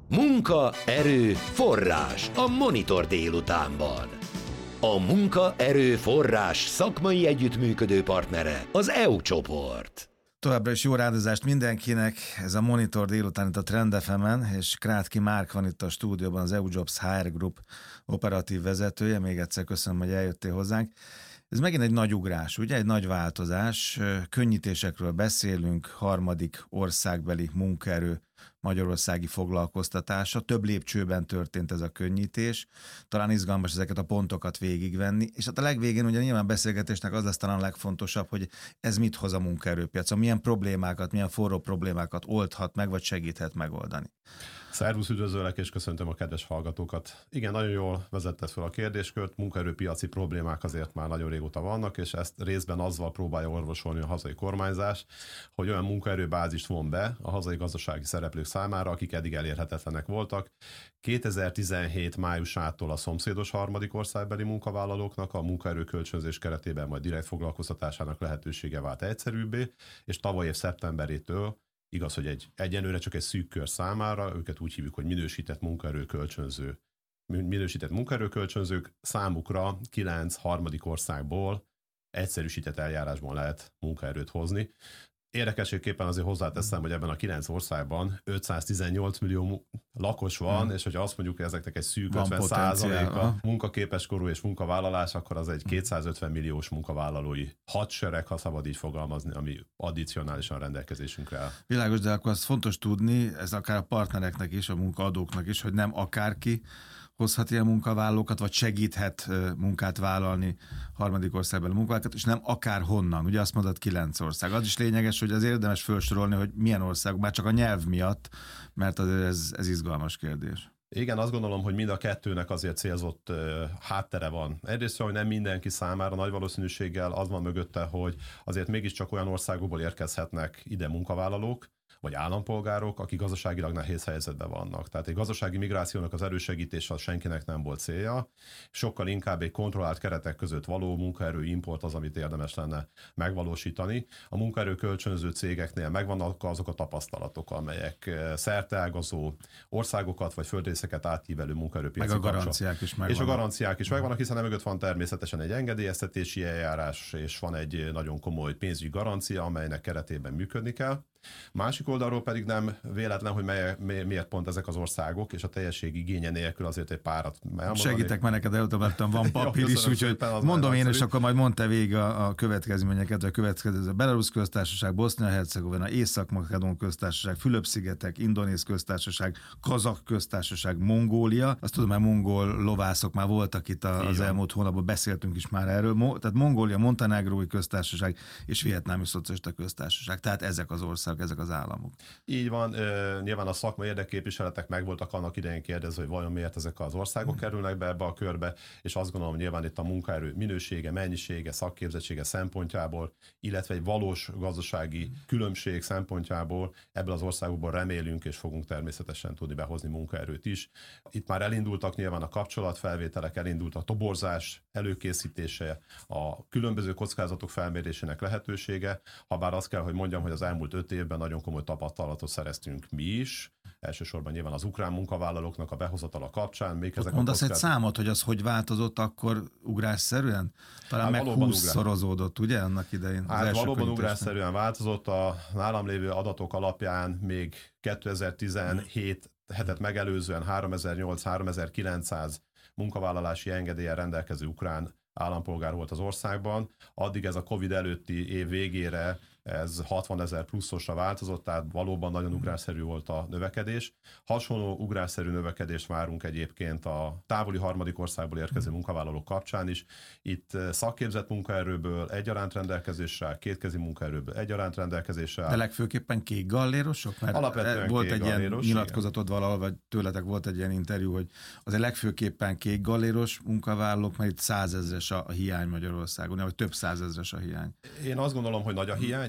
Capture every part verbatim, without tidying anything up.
Munka, erő, forrás a Monitor délutánban. A munka, erő, forrás szakmai együttműködő partnere az é u csoport. Továbbra is jó rádozást mindenkinek, ez a Monitor délután itt a Trend ef emen, és Krátki Márk van itt a stúdióban, az é u Jobs há er Group operatív vezetője. Még egyszer köszönöm, hogy eljöttél hozzánk. Ez megint egy nagy ugrás, ugye? Egy nagy változás. Könnyítésekről beszélünk, harmadik országbeli munkaerő magyarországi foglalkoztatása. Több lépcsőben történt ez a könnyítés. Talán izgalmas ezeket a pontokat végigvenni. És hát a legvégén ugye nyilván beszélgetésnek az lesz talán a legfontosabb, hogy ez mit hoz a munkaerőpiacon, milyen problémákat, milyen forró problémákat oldhat meg, vagy segíthet megoldani. Szervusz, üdvözöllek, és köszöntöm a kedves hallgatókat. Igen, nagyon jól vezetted fel a kérdéskört, munkaerőpiaci problémák azért már nagyon régóta vannak, és ezt részben azzal próbálja orvosolni a hazai kormányzás, hogy olyan munkaerőbázist von be a hazai gazdasági szereplők számára, akik eddig elérhetetlenek voltak. kétezer-tizenhét májusától a szomszédos harmadik országbeli munkavállalóknak a munkaerőkölcsönzés keretében majd direkt foglalkoztatásának lehetősége vált egyszerűbbé, és tavaly év szeptemberétől igaz, hogy egy, egyenlőre csak egy szűk kör számára, őket úgy hívjuk, hogy minősített munkaerőkölcsönző. Minősített munkaerőkölcsönzők számukra kilenc harmadik országból egyszerűsített eljárásban lehet munkaerőt hozni. Érdekességképpen azért hozzáteszem, hogy ebben a kilenc országban ötszáztizennyolc millió lakos van, hmm. és hogyha azt mondjuk, hogy ezeknek egy szűk van ötven százaléka munkaképes korú és munkavállalás, akkor az egy kétszázötven milliós munkavállalói hadsereg, ha szabad így fogalmazni, ami addicionálisan rendelkezésünkre áll. Világos, de akkor az fontos tudni, ez akár a partnereknek is, a munkaadóknak is, hogy nem akárki hozhat ilyen munkavállalókat, vagy segíthet munkát vállalni harmadik országbeli munkavállalókat, és nem akár honnan. Ugye azt mondod, kilenc ország. Az is lényeges, hogy az érdemes felsorolni, hogy milyen országok, már csak a nyelv miatt, mert az, ez, ez izgalmas kérdés. Igen, azt gondolom, hogy mind a kettőnek azért célzott uh, háttere van. Egyrészt, hogy nem mindenki számára nagy valószínűséggel az van mögötte, hogy azért mégiscsak olyan országokból érkezhetnek ide munkavállalók, vagy állampolgárok, akik gazdaságilag nehéz helyzetben vannak. Tehát egy gazdasági migrációnak az erősegítése az senkinek nem volt célja. Sokkal inkább egy kontrollált keretek között való munkaerő import az, amit érdemes lenne megvalósítani. A munkaerő kölcsönző cégeknél megvannak azok a tapasztalatok, amelyek szerteágazó országokat vagy földrészeket átívelő munkaerőpiaci meg a garanciák is megvannak. És a garanciák is megvannak, hiszen mögött van természetesen egy engedélyeztetési eljárás, és van egy nagyon komoly pénzügyi garancia, amelynek keretében működni kell. Másik oldalról pedig nem véletlen, hogy mely, miért pont ezek az országok, és a teljesség igénye nélkül azért egy párat elmondani. Segítek, mert neked előtt van papír is, úgyhogy mondom én, és akkor majd mondta végig a, a következményeket, a következő Belarus köztársaság, Bosznia-Hercegovina, Észak-Makedón köztársaság, Fülöp-szigetek, Indonéz köztársaság, Kazak köztársaság, Mongólia. Azt tudom, mert mongol lovászok már voltak itt a, az elmúlt hónapban, beszéltünk is már erről. Mo, tehát Mongólia, Montenegrói köztársaság és Vietnámi szocialista köztársaság. Tehát ezek az országok, ezek az államok. Így van, uh, nyilván a szakmai érdekképviseletek megvoltak annak idején kérdezve, hogy vajon miért ezek az országok hmm. kerülnek be ebbe a körbe, és azt gondolom, nyilván itt a munkaerő minősége, mennyisége, szakképzettsége szempontjából, illetve egy valós gazdasági különbség szempontjából ebből az országokból remélünk, és fogunk természetesen tudni behozni munkaerőt is. Itt már elindultak nyilván a kapcsolatfelvételek, elindult a toborzás előkészítése, a különböző kockázatok felmérésének lehetősége, habár azt kell, hogy mondjam, hogy az elmúlt öt évben nagyon komoly tapasztalatot szereztünk mi is, elsősorban nyilván az ukrán munkavállalóknak a behozatala kapcsán. Még ezek mondasz kockáz... egy számot, hogy az hogy változott akkor ugrásszerűen? Talán hát meg húszszorozódott, ugye, annak idején? Hát valóban ugrásszerűen változott. A nálam lévő adatok alapján még kétezer-tizenhét hetet megelőzően háromezer-nyolcszáz-háromezer-kilencszáz munkavállalási engedéllyel rendelkező ukrán állampolgár volt az országban. Addig ez a Covid előtti év végére ez hatvanezer pluszosra változott, tehát valóban nagyon ugrásszerű volt a növekedés. Hasonló ugrásszerű növekedést várunk egyébként a távoli harmadik országból érkező munkavállalók kapcsán is. Itt szakképzett munkaerőből egyaránt rendelkezésre, kétkezi munkaerőből egyaránt rendelkezésre. De legfőképpen kék gallérosok? Mert alapvetően volt kék egy ilyen galléros, nyilatkozatod valahol, vagy tőletek volt egy ilyen interjú, hogy azért legfőképpen kék galléros munkavállalók, mert itt százezres a hiány Magyarországon, vagy több százezres a hiány. Én azt gondolom, hogy nagy a hiány,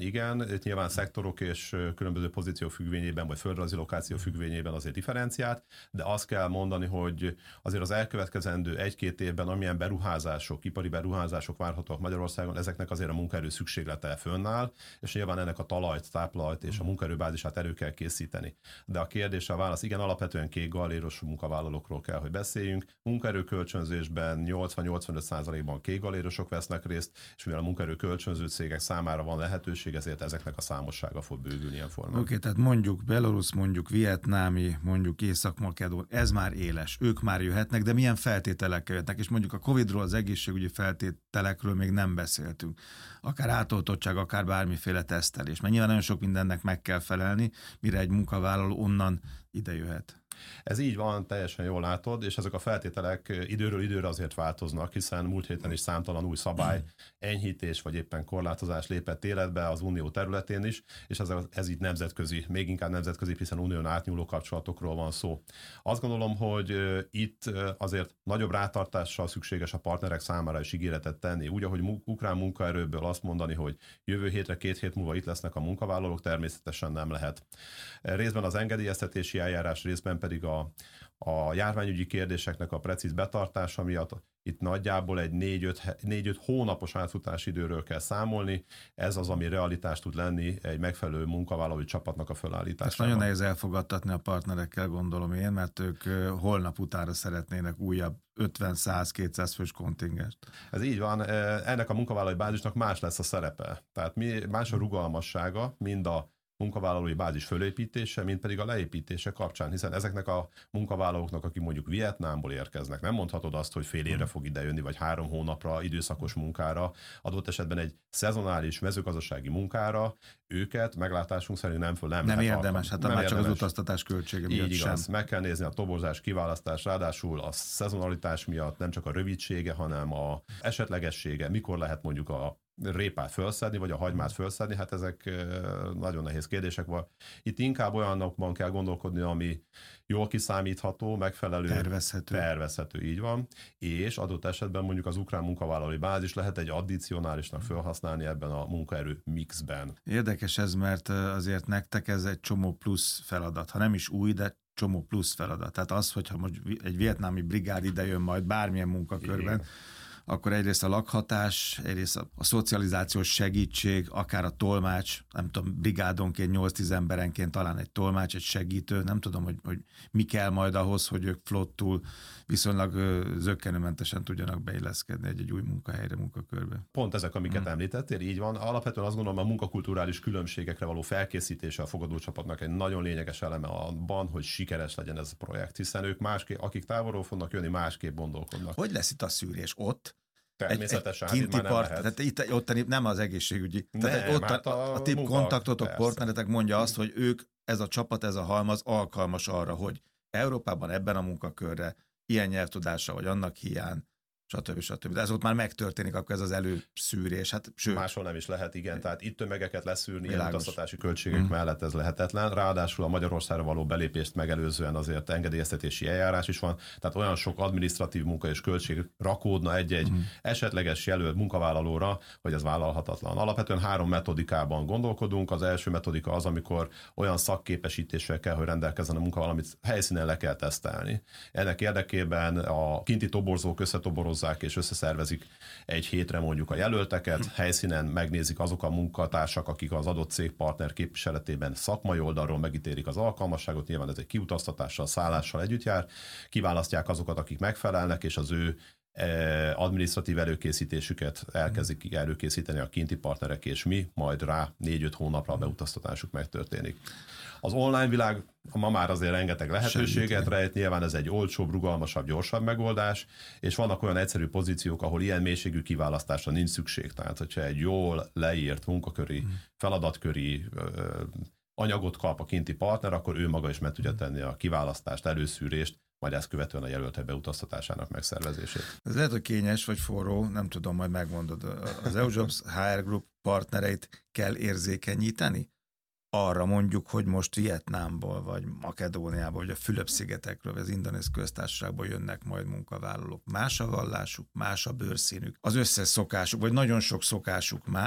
igen, itt nyilván szektorok és különböző pozíció függvényében, vagy földrajzi lokáció függvényében azért differenciált, de azt kell mondani, hogy azért az elkövetkezendő egy-két évben amilyen beruházások, ipari beruházások várhatóak Magyarországon, ezeknek azért a munkaerő szükséglete fönnáll, és nyilván ennek a talajt, táplajt és a munkaerőbázisát elő kell készíteni. De a kérdés, a válasz, igen, alapvetően kék galléros munkavállalókról kell, hogy beszéljünk. Munkaerőkölcsönzésben nyolcvan-nyolcvanöt százalékban kék gallérosok vesznek részt, és mivel a munkaerőkölcsönző cégek számára van lehetőség, ezért ezeknek a számossága fog bővülni ilyen formában. Oké, okay, tehát mondjuk Belarus, mondjuk vietnámi, mondjuk Észak-Makedón, ez már éles, ők már jöhetnek, de milyen feltételekkel jöhetnek, és mondjuk a Covidról, az egészségügyi feltételekről még nem beszéltünk. Akár átoltottság, akár bármiféle tesztelés, mert nyilván nagyon sok mindennek meg kell felelni, mire egy munkavállaló onnan ide jöhet. Ez így van, teljesen jól látod, és ezek a feltételek időről időre azért változnak, hiszen múlt héten is számtalan új szabály, enyhítés vagy éppen korlátozás lépett életbe az unió területén is, és ez, ez így nemzetközi, még inkább nemzetközi, hiszen unión átnyúló kapcsolatokról van szó. Azt gondolom, hogy itt azért nagyobb rátartással szükséges a partnerek számára is ígéretet tenni. Úgy, ahogy ukrán munkaerőből azt mondani, hogy jövő hétre, két hét múlva itt lesznek a munkavállalók, természetesen nem lehet. Részben az engedélyeztetési eljárás, részben pedig a, a járványügyi kérdéseknek a precíz betartása miatt itt nagyjából egy négy-öt hónapos átfutási időről kell számolni. Ez az, ami realitást tud lenni egy megfelelő munkavállalói csapatnak a felállításában. Ezt nagyon nehéz elfogadtatni a partnerekkel, gondolom én, mert ők holnap utára szeretnének újabb ötven, száz, kétszáz fős kontingest. Ez így van. Ennek a munkavállalói bázisnak más lesz a szerepe. Tehát mi, más a rugalmassága, mind a munkavállalói bázis fölépítése, mint pedig a leépítése kapcsán, hiszen ezeknek a munkavállalóknak, akik mondjuk Vietnámból érkeznek, nem mondhatod azt, hogy fél évre fog idejönni, vagy három hónapra időszakos munkára, adott esetben egy szezonális mezőgazdasági munkára, őket meglátásunk szerint nem föl nem, nem lehet érdemes, hát nem már érdemes. Csak az utaztatás költsége miatt így igaz, sem. meg kell nézni a toborzás, kiválasztás, ráadásul a szezonalitás miatt nem csak a rövidsége, hanem a esetlegessége, mikor lehet mondjuk a répát felszedni, vagy a hagymát felszedni, hát ezek nagyon nehéz kérdések van. Itt inkább olyanokban kell gondolkodni, ami jól kiszámítható, megfelelő, tervezhető. tervezhető, így van, és adott esetben mondjuk az ukrán munkavállalói bázis lehet egy addicionálisnak felhasználni ebben a munkaerő mixben. Érdekes ez, mert azért nektek ez egy csomó plusz feladat, ha nem is új, de csomó plusz feladat. Tehát az, hogyha most egy vietnámi brigád idejön majd bármilyen munkakörben, igen, akkor egyrészt a lakhatás, egyrészt a, a szocializációs segítség, akár a tolmács, nem tudom, brigádonként, nyolc-tíz emberenként talán egy tolmács, egy segítő, nem tudom, hogy, hogy mi kell majd ahhoz, hogy ők flottul viszonylag zökkenőmentesen tudjanak beilleszkedni egy, egy új munkahelyre, munkakörbe. Pont ezek, amiket hmm. említettél, így van. Alapvetően azt gondolom, a munkakulturális különbségekre való felkészítése a fogadócsapatnak egy nagyon lényeges eleme abban, hogy sikeres legyen ez a projekt, hiszen ők másképp, akik távolról fognak jönni, másképp gondolkodnak. Hogy lesz itt a szűrés? Ott? Természetesen, egy, egy kinti part, tehát itt ottani, nem az egészségügyi. Nem, tehát ott hát a, a, a tip kontaktotok, persze. partneretek mondja azt, hogy ők, ez a csapat, ez a halmaz alkalmas arra, hogy Európában ebben a munkakörre ilyen nyelvtudása, vagy annak hiány, stb. stb. De ez ott már megtörténik, akkor ez az előszűrés. Hát, sőt, máshol nem is lehet, igen. Tehát itt tömegeket leszűrni, ilyen világos. utaztatási költségek Mm. mellett ez lehetetlen. Ráadásul a Magyarországra való belépést megelőzően azért engedélyeztetési eljárás is van. Tehát olyan sok adminisztratív munka és költség rakódna egy-egy mm. esetleges jelölt munkavállalóra, hogy ez vállalhatatlan. Alapvetően három metodikában gondolkodunk. Az első metodika az, amikor olyan szakképesítéssel kell, hogy rendelkezzen a munkavállaló, amit helyszínen le kell tesztelni. Ennek érdekében a kinti toborzók összetoborozzák és összeszervezik egy hétre mondjuk a jelölteket, helyszínen megnézik azok a munkatársak, akik az adott cégpartner képviseletében szakmai oldalról megítélik az alkalmasságot, nyilván ez egy kiutaztatással, szállással együtt jár, kiválasztják azokat, akik megfelelnek, és az ő adminisztratív előkészítésüket elkezdik előkészíteni a kinti partnerek, és mi majd rá négy-öt hónapra a beutaztatásuk megtörténik. Az online világ ma már azért rengeteg lehetőséget rejt, nyilván ez egy olcsóbb, rugalmasabb, gyorsabb megoldás, és vannak olyan egyszerű pozíciók, ahol ilyen mélységű kiválasztásra nincs szükség. Tehát, hogyha egy jól leírt munkaköri, feladatköri ö, anyagot kap a kinti partner, akkor ő maga is meg tudja tenni a kiválasztást, előszűrést, majd ezt követően a jelöltek beutaztatásának megszervezését. Ez lehet, hogy kényes vagy forró, nem tudom, majd megmondod. Az EUJobs há er Group partnereit kell érzékenyíteni? Arra mondjuk, hogy most Vietnámból, vagy Makedóniából, vagy a Fülöp-szigetekről, vagy az Indonéz köztársaságból jönnek majd munkavállalók. Más a vallásuk, más a bőrszínük, az összes szokásuk, vagy nagyon sok szokásuk más,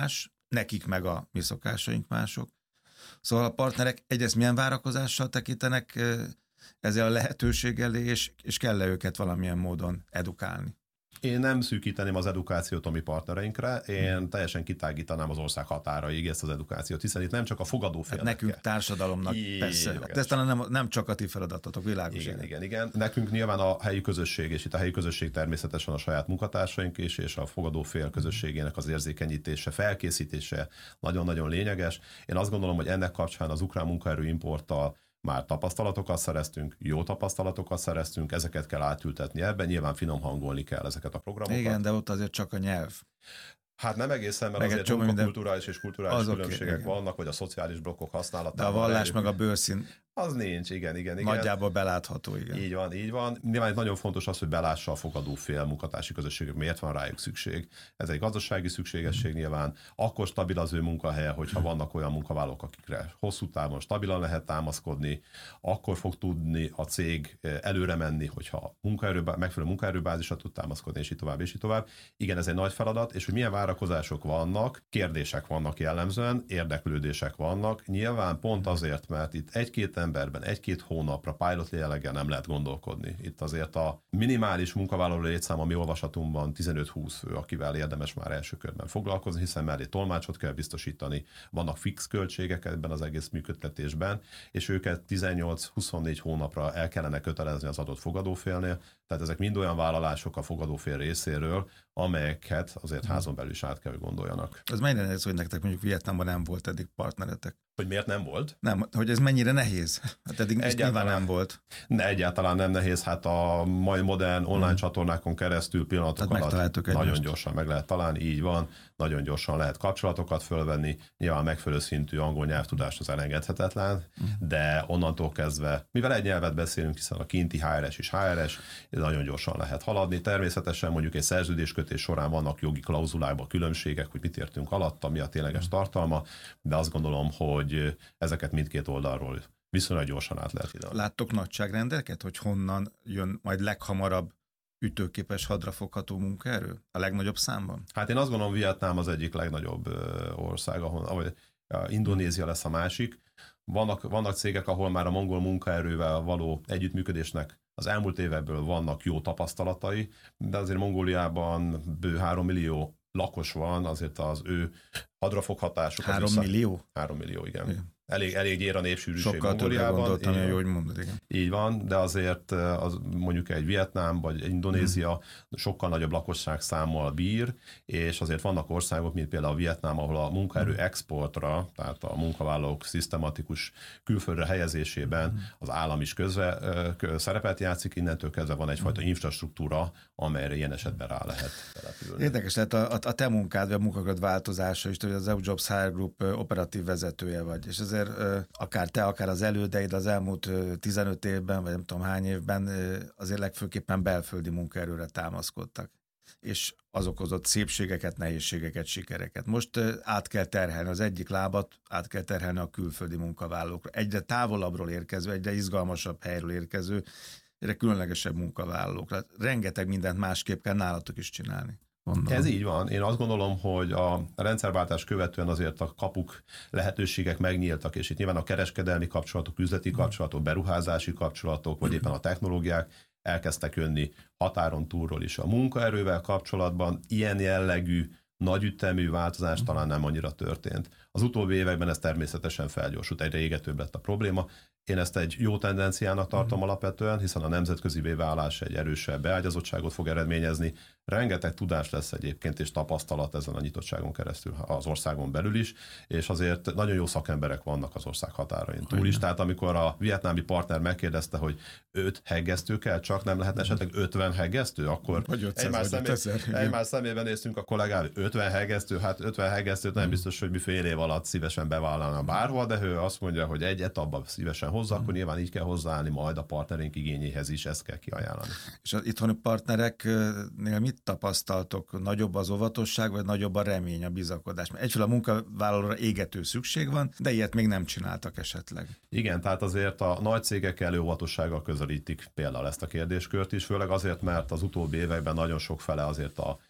nekik meg a mi szokásaink mások. Szóval a partnerek egyrészt milyen várakozással tekintenek ezzel a lehetőség elé, és, és kell-e őket valamilyen módon edukálni? Én nem szűkíteném az edukációt a mi partnereinkre, én teljesen kitágítanám az ország határaig ezt az edukációt, hiszen itt nem csak a fogadó félnek. Hát nekünk társadalomnak I- persze. Hát ez talán nem, nem csak a ti feladatotok, világos. Igen, igen, igen. Nekünk nyilván a helyi közösség, és itt a helyi közösség természetesen a saját munkatársaink is, és a fogadó fél közösségének az érzékenyítése, felkészítése nagyon-nagyon lényeges. Én azt gondolom, hogy ennek kapcsán az ukrán munkaerő importtal már tapasztalatokat szereztünk, jó tapasztalatokat szereztünk, ezeket kell átültetni ebben, nyilván finom hangolni kell ezeket a programokat. Igen, de ott azért csak a nyelv. Hát nem egészen, mert meg azért munkakulturális és kulturális különbségek okay, vannak, vagy a szociális blokkok használatában. De a vallás meg a bőrszín az nincs, igen, igen, igen. Nagyjából belátható, igen. Így van, így van. Nyilván nagyon fontos az, hogy belássa a fogadó fél munkatársi közösségek, miért van rájuk szükség. Ez egy gazdasági szükségesség nyilván. Akkor stabil az ő munkahelye, hogyha vannak olyan munkavállalók, akikre hosszú távon stabilan lehet támaszkodni, akkor fog tudni a cég előre menni, hogyha munkaerő, megfelelő munkaerőbázisra tud támaszkodni, és így tovább, és így tovább. Igen, ez egy nagy feladat, és hogy milyen várakozások vannak, kérdések vannak jellemzően, érdeklődések vannak. Nyilván pont azért, mert itt egy-két emberben egy-két hónapra pilot jelleggel nem lehet gondolkodni. Itt azért a minimális munkavállaló létszám a mi olvasatunkban tizenöt-húsz fő, akivel érdemes már első körben foglalkozni, hiszen mellé tolmácsot kell biztosítani, vannak fix költségek ebben az egész működtetésben, és őket tizennyolc-huszonnégy hónapra el kellene kötelezni az adott fogadófélnél, tehát ezek mind olyan vállalások a fogadófél részéről, amelyeket azért házon belül is át kell, hogy gondoljanak. Ez mennyire nehéz, hogy nektek mondjuk Vietnámban nem volt eddig partneretek? Hogy miért nem volt? Nem, hogy ez mennyire nehéz? Hát eddig nyilván nem volt. Ne, egyáltalán nem nehéz, hát a mai modern online hmm. csatornákon keresztül pillanatok hát alatt nagyon egymást. Gyorsan meg lehet találni, így van, nagyon gyorsan lehet kapcsolatokat fölvenni, nyilván megfelelő szintű angol nyelvtudást az elengedhetetlen, hmm. de onnantól kezdve, mivel egy nyelvet beszélünk, hiszen a kinti há er es és há er es, nagyon gyorsan lehet haladni. Természetesen mondjuk egy szerződéskötés során vannak jogi klauzulákban különbségek, hogy mit értünk alatta, mi a tényleges hmm. tartalma, de azt gondolom, hogy ezeket mindkét oldalról viszonylag gyorsan át lehet ide. Láttok nagyságrendeket, hogy honnan jön majd leghamarabb ütőképes hadrafogható munkaerő? A legnagyobb számban? Hát én azt gondolom, Vietnám az egyik legnagyobb ország, ahol, ahol Indonézia lesz a másik. Vannak, vannak cégek, ahol már a mongol munkaerővel való együttműködésnek az elmúlt évekből vannak jó tapasztalatai, de azért Mongóliában bő három millió lakos van, azért az ő hadrafoghatásuk. Három millió? Három millió, igen. igen. Elég, elég ér a népsűrűség Sokkal Mongóliában. Sokkal többre gondoltam, hogy mondod, igen. Így van, de azért az, mondjuk egy Vietnám vagy egy Indonézia hmm. sokkal nagyobb lakosság számmal bír, és azért vannak országok, mint például a Vietnám, ahol a munkaerő hmm. exportra, tehát a munkavállalók szisztematikus külföldre helyezésében hmm. az állam is közre kö, szerepet játszik, innentől kezdve van egyfajta hmm. infrastruktúra, amelyre ilyen esetben rá lehet települni. Érdekes lehet a, a, a te munkád, vagy a munkaköd változása is, hogy az E U Jobs há er Group operatív vezetője vagy, és azért akár te, akár az elődeid az elmúlt tizenöt évben, vagy nem tudom hány évben azért legfőképpen belföldi munkaerőre támaszkodtak, és az okozott szépségeket, nehézségeket, sikereket. Most át kell terhelni az egyik lábat, át kell terhelni a külföldi munkavállalókra. Egyre távolabbról érkező, egyre izgalmasabb helyről érkező, egyre különlegesebb munkavállalókra. Rengeteg mindent másképp kell nálatok is csinálni. Gondolom. Ez így van. Én azt gondolom, hogy a rendszerváltás követően azért a kapuk, lehetőségek megnyíltak, és itt nyilván a kereskedelmi kapcsolatok, üzleti kapcsolatok, beruházási kapcsolatok, vagy éppen a technológiák elkezdtek jönni határon túlról is. A munkaerővel kapcsolatban ilyen jellegű, nagyütemű változás talán nem annyira történt. Az utóbbi években ez természetesen felgyorsult, egyre égetőbb lett a probléma. Én ezt egy jó tendenciának tartom mm. alapvetően, hiszen a nemzetközi válás egy erősebb beágyazottságot fog eredményezni. Rengeteg tudás lesz egyébként és tapasztalat ezen a nyitottságon keresztül az országon belül is, és azért nagyon jó szakemberek vannak az ország határain túl is. Tehát amikor a vietnámi partner megkérdezte, hogy öt heggesztő kell, csak nem lehet esetleg ötven heggesztő, akkor egymás, személy, egymás szemében néztünk a kollégával, ötven heggesztő, hát ötven heggesztőt nem biztos, hogy mi fél év alatt szívesen bevállalna bárhol, de ő azt mondja, hogy egy etapban szívesen hozzá, akkor nyilván így kell hozzáállni majd a partnerünk igényéhez is, ezt kell kiajánlani. És az itthoni partnereknél mit tapasztaltok? Nagyobb az óvatosság, vagy nagyobb a remény, a bizakodás? Mert egyfelől a munkavállalóra égető szükség van, de ilyet még nem csináltak esetleg. Igen, tehát azért a nagy cégek elő óvatossággal közelítik például ezt a kérdéskört is, főleg azért, mert az utóbbi években nagyon sok fele azért a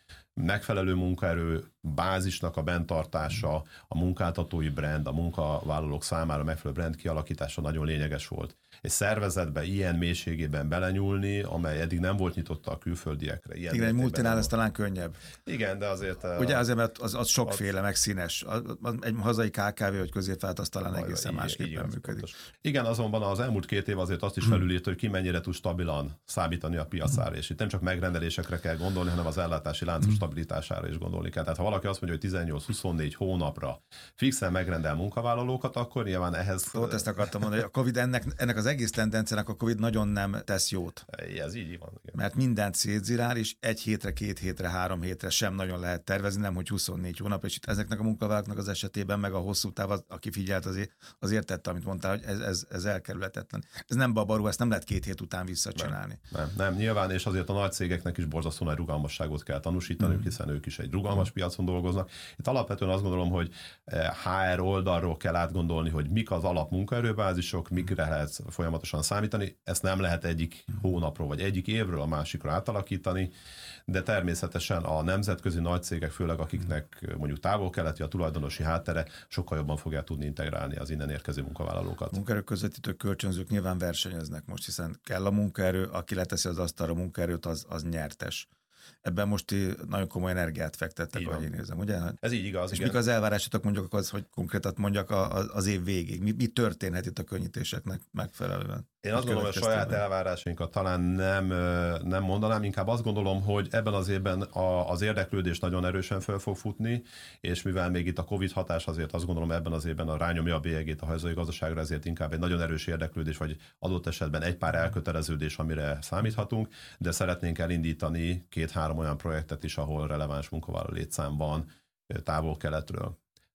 megfelelő munkaerő bázisnak a bentartása, a munkáltatói brand, a munkavállalók számára megfelelő brand kialakítása nagyon lényeges volt. Egy szervezetbe ilyen mélységében belenyúlni, amely eddig nem volt nyitotta a külföldiekre. Ilyen igen, egy multinál ez talán könnyebb. Igen, de azért... Ugye azért, mert az, az sokféle, az, meg színes. Egy hazai ká ká vé vagy középvált, az talán egészen másképpen működik. Pontos. Igen, azonban az elmúlt két év azért azt is felülírta, hogy ki mennyire tud stabilan számítani a piacára, és itt nem csak megrendelésekre kell gondolni, hanem az ellátási láncok stabilitására is gondolni kell. Tehát ha valaki azt mondja, hogy tizennyolc-huszonnégy hónapra fixen megrendel munkavállalókat, akkor nyilván ehhez... Ott ezt akartam mondani, hogy a Covid ennek, ennek az egész tendenciának a Covid nagyon nem tesz jót. Ez így van. Igen. Mert mindent szétzirál, és egy hétre, két hétre, három hétre sem nagyon lehet tervezni, nem hogy huszonnégy hónap, és itt ezeknek a munkavállalóknak az esetében meg a hosszú táv, az, aki figyelt, azért, az értette, amit mondtál, hogy ez, ez, ez elkerülhetetlen. Ez nem babarú, ezt nem lehet két hét után visszacsinálni. Nem, nem, nem, nyilván, és azért a nagy cégeknek is borzasztó nagy rugalmasságot kell tanúsítani, mm. hiszen ők is egy rugalmas piacon dolgoznak. Itt alapvetően azt gondolom, hogy há er oldalról kell átgondolni, hogy mik az alap munkaerőbázisok, mikre lehet folyamatosan számítani. Ezt nem lehet egyik hónapról vagy egyik évről a másikra átalakítani, de természetesen a nemzetközi nagy cégek, főleg akiknek mondjuk távol-keleti a tulajdonosi háttere, sokkal jobban fogják tudni integrálni az innen érkező munkavállalókat. Munkaerő közvetítő kölcsönzők nyilván versenyeznek most, hiszen kell a munkaerő, aki leteszi az asztalra munkaerőt, az, az nyertes. Ebben most nagyon komoly energiát fektettek, ahogy én érzem, ugye? Ez így igaz. És igen. mik az elvárásotok, mondjuk az, hogy konkrétan mondjak az év végig? Mi, mi történhet itt a könnyítéseknek megfelelően? Én azt gondolom, hogy a saját elvárásainkat talán nem, nem mondanám, inkább azt gondolom, hogy ebben az évben a, az érdeklődés nagyon erősen fel fog futni, és mivel még itt a Covid hatás, azért azt gondolom ebben az évben a rányomja a bélyegét a hazai gazdaságra, ezért inkább egy nagyon erős érdeklődés, vagy adott esetben egy pár elköteleződés, amire számíthatunk, de szeretnénk elindítani két-három olyan projektet is, ahol releváns munkavállaló létszám van távol-keletről.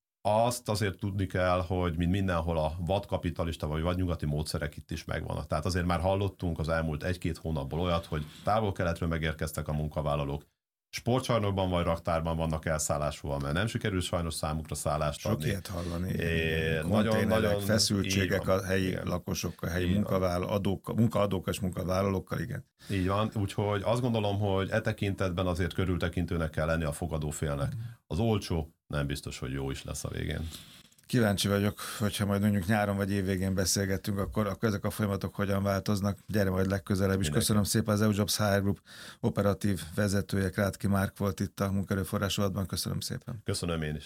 Azt azért tudni kell, hogy mint mindenhol a vadkapitalista vagy vadnyugati módszerek itt is megvannak. Tehát azért már hallottunk az elmúlt egy-két hónapból olyat, hogy távol-keletről megérkeztek a munkavállalók, sportcsarnokban vagy raktárban vannak elszállásúval, mert nem sikerül sajnos számukra szállást adni. Sok ilyet hallani. É, nagyon, nagyon feszültségek a helyi igen. lakosokkal, a helyi munkavállalók, munkaadókkal és munkavállalókkal, igen. Így van, úgyhogy azt gondolom, hogy e tekintetben azért körültekintőnek kell lenni a fogadófélnek. Az olcsó nem biztos, hogy jó is lesz a végén. Kíváncsi vagyok, hogyha majd mondjuk nyáron vagy évvégén beszélgettünk, akkor, akkor ezek a folyamatok hogyan változnak. Gyere majd legközelebb is. Köszönöm szépen, az EUJobs há er Group operatív vezetője, Krátki Márk volt itt a munkaerőforrás rovatban. Köszönöm szépen. Köszönöm én is.